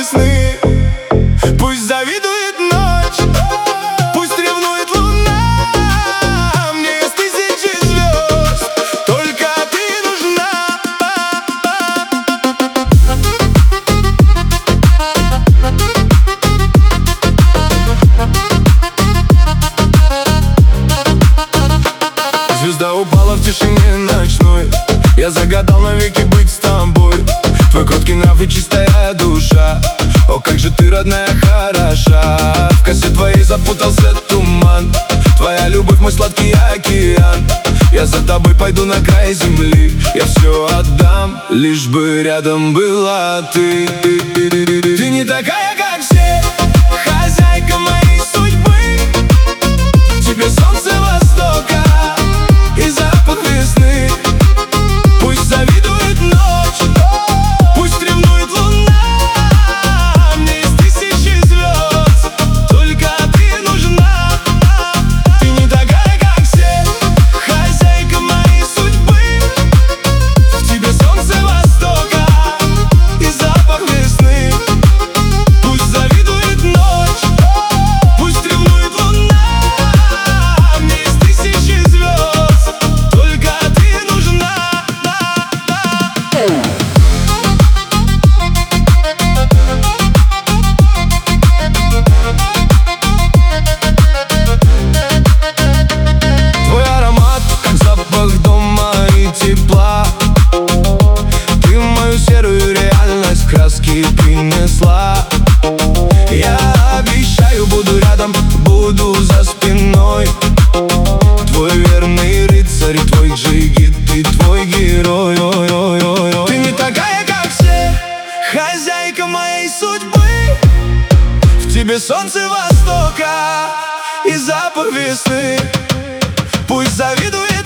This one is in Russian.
весны. Пусть завидует ночь, пусть ревнует луна. Мне есть тысячи звезд, только ты нужна. Звезда упала в тишине ночной. Я загадал навеки быть с тобой. Твой кроткий нрав и чистая душа. О, как же ты, родная, хороша. В косе твоей запутался туман. Твоя любовь, мой сладкий океан. Я за тобой пойду на край земли. Я все отдам, лишь бы рядом была ты. Ты не такая, как все, хозяйка моей судьбы. Тебе солнце востока и запах весны. Пусть завидует ночь, пусть ревнует луна. Мне есть тысячи звезд, только ты нужна. Ты не такая, как все, хозяйка моей судьбы. В тебе солнце востока и запах весны. Пусть завидует ночь, пусть ревнует луна. Мне есть тысячи звезд, только ты нужна. Твой аромат, как запах дома и тепла. Ты в мою серую реальность краски принесла. Я обещаю, буду рядом, буду за спиной. Твой верный рыцарь, твой джигит, ты твой герой. Ты не такая, как все, хозяйка моей судьбы. В тебе солнце востока и запах весны. Пусть завидует